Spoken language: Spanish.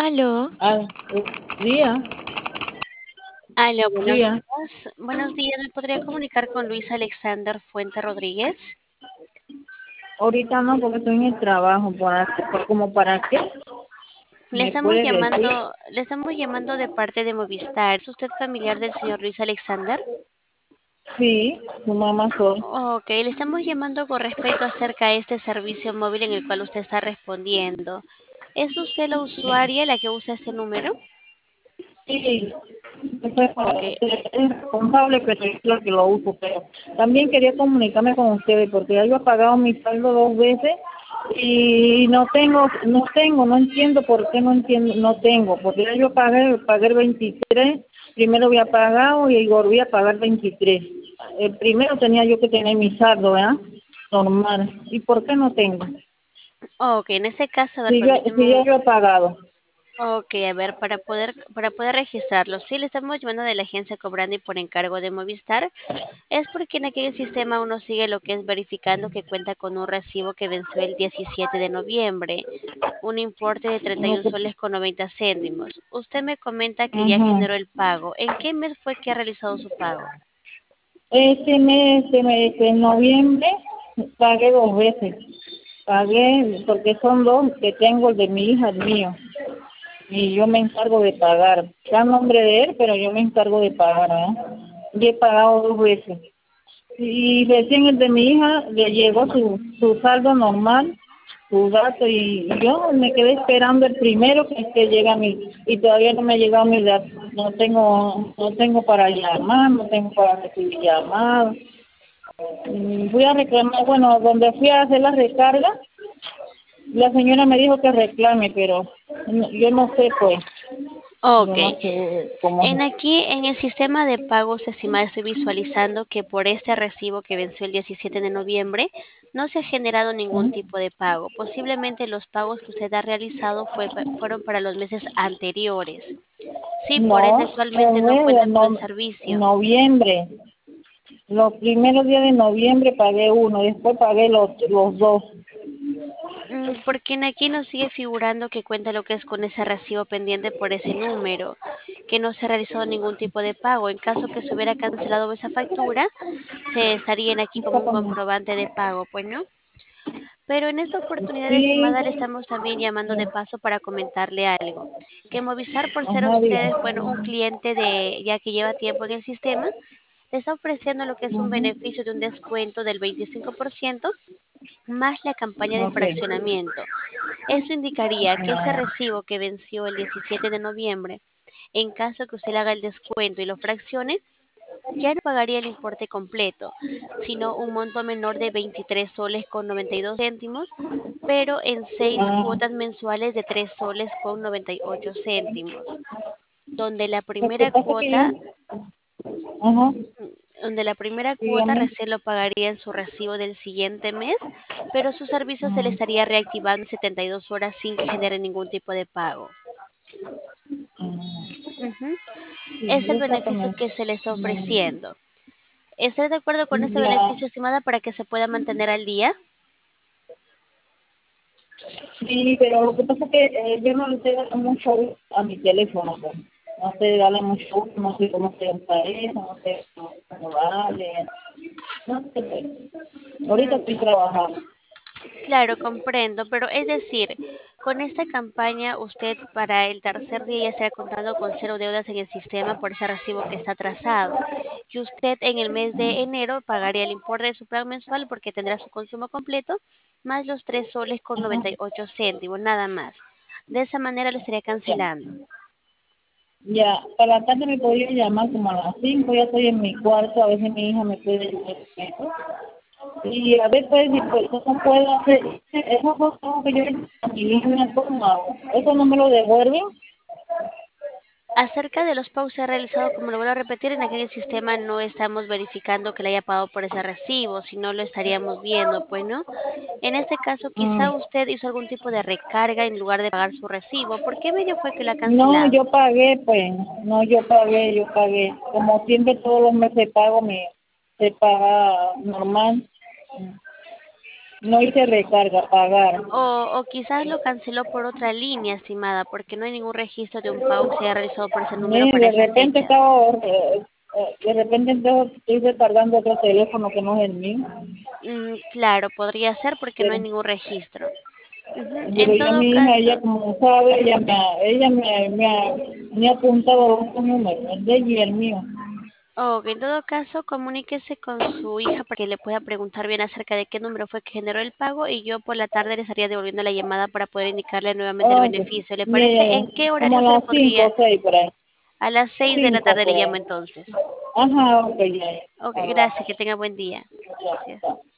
Aló, Ah, día, aló, buenos día. días. Buenos días, ¿me podría comunicar con Luis Alexander Fuente Rodríguez? Ahorita no, porque estoy en el trabajo. ¿Como para qué? ¿Me puede decir? Le estamos llamando de parte de Movistar. ¿Es usted familiar del señor Luis Alexander? Sí, su mamá soy. Ok, le estamos llamando con respecto acerca de este servicio móvil en el cual usted está respondiendo. ¿Es usted la usuaria la que usa este número? Sí, Ok, es responsable, pero es lo que lo uso. Pero también quería comunicarme con ustedes, porque ya yo he pagado mi saldo 2 veces y no entiendo por qué no entiendo, no tengo, porque ya yo pagué el 23, primero había pagado y volví a pagar 23. El primero tenía yo que tener mi saldo, ¿verdad? Normal. ¿Y por qué no tengo? ok, en ese caso, a ver, Si ya yo he pagado. Ok, a ver, para poder registrarlo, sí, le estamos llamando de la agencia cobrando y por encargo de Movistar, es porque en aquel sistema uno sigue lo que es verificando que cuenta con un recibo que venció el 17 de noviembre, un importe de No 31 sé. soles con 90 céntimos. Usted me comenta que ya Ujú. generó el pago. ¿En qué mes fue que ha realizado su pago? En noviembre pagué 2 veces. Pagué, porque son dos que tengo, el de mi hija, el mío. Y yo me encargo de pagar. Está a nombre de él, pero yo me encargo de pagar, ¿eh? Y he pagado 2 veces. Y recién el de mi hija le llegó su saldo normal, su dato, y yo me quedé esperando el primero que llega a mí, y todavía no me ha llegado mi dato. No tengo para llamar, no tengo para recibir llamadas. Fui a reclamar, bueno, donde fui a hacer la recarga, la señora me dijo que reclame, pero yo no sé, pues, yo Ok, no sé cómo. en el sistema de pagos estimado estoy visualizando que por este recibo que venció el 17 de noviembre no se ha generado ningún ¿Mm? tipo de pago. Posiblemente los pagos que usted ha realizado fueron para los meses anteriores. Sí, por ende No, actualmente el no mes de cuenta con el servicio. noviembre. Los primeros días de noviembre pagué uno, después pagué los dos. Porque en aquí nos sigue figurando que cuenta lo que es con ese recibo pendiente por ese número, que no se ha realizado ningún tipo de pago. En caso que se hubiera cancelado esa factura, se estarían aquí como un comprobante de pago, pues no. Pero en esta oportunidad, Sí, estimada, le estamos también llamando de paso para comentarle algo. Que Movistar, por ser ajá, diga. ustedes, bueno, un cliente de ya que lleva tiempo en el sistema, le está ofreciendo lo que es un Ujú. beneficio de un descuento del 25% más la campaña de Ok. fraccionamiento. Eso indicaría que ese Ah, recibo que venció el 17 de noviembre, en caso que usted le haga el descuento y lo fraccione, ya no pagaría el importe completo, sino un monto menor de 23 soles con 92 céntimos, pero en 6 ah, cuotas mensuales de 3 soles con 98 céntimos, donde la lo que primera pasa es que yo, cuota ajá, donde la primera cuota dígame. recién lo pagaría en su recibo del siguiente mes, pero su servicio se le estaría reactivando en 72 horas sin que genere ningún tipo de pago. Ujú. Sí, Es el beneficio exactamente. que se le está ofreciendo. ¿Está de acuerdo con este Ya, beneficio, estimada, para que se pueda mantener al día? sí, pero lo que pasa es que yo no le estoy dando mucho uso a mi teléfono, pues. No sé darle mucho uso, no sé cómo se usa eso, no sé cómo darle, no sé, pues. Ahorita Mm, estoy trabajando. Claro, comprendo, pero es decir, con esta campaña usted para el tercer día ya estará contando con cero deudas en el sistema por ese recibo que está atrasado. Y usted en el mes de enero pagaría el importe de su plan mensual porque tendrá su consumo completo, más los 3 soles con Ajá, 98 céntimos, nada más. De esa manera lo estaría ya. cancelando. Ya, para la tarde me podría llamar como a las 5, ya estoy en mi cuarto, a veces mi hija me puede ayudar con eso. Y a ver, pues, si pues, ¿cómo puedo hacer? Esos dos que yo a mi hija, ¿cómo hago? ¿Eso no me lo devuelven? Acerca de los pagos que ha realizado, como lo vuelvo a repetir, en aquel sistema no estamos verificando que le haya pagado por ese recibo, si no lo estaríamos viendo, pues, ¿no? En este caso, Mm. quizá usted hizo algún tipo de recarga en lugar de pagar su recibo. ¿Por qué medio fue que lo ha No, cancelado? yo pagué, pues, no, yo pagué. Como siempre todos los meses pago, se paga normal. no hice recarga, pagar. O quizás lo canceló por otra línea, estimada, porque no hay ningún registro de un pago que se haya realizado por ese número para De esa repente fecha. estaba, de repente entonces estoy recargando otro teléfono que no es el mío. Claro, podría ser porque no hay Pero, ningún registro. Ujú. pero En ya todo mi hija, ella caso, como sabe, me ha apuntado dos números, el de ella y el mío. en todo caso, comuníquese con su hija para que le pueda preguntar bien acerca de qué número fue que generó el pago y yo por la tarde le estaría devolviendo la llamada para poder indicarle nuevamente el Ok, beneficio. ¿Le ya, parece? ya, ya. ¿En qué Como a horario se le las 5 podría? o 6 por ahí. A las 6 de la tarde 5 le por llamo ahí. entonces. Ajá, ok, ya, ya. Ok, Hablamos. gracias, que tenga buen día. Ya, Gracias. ya.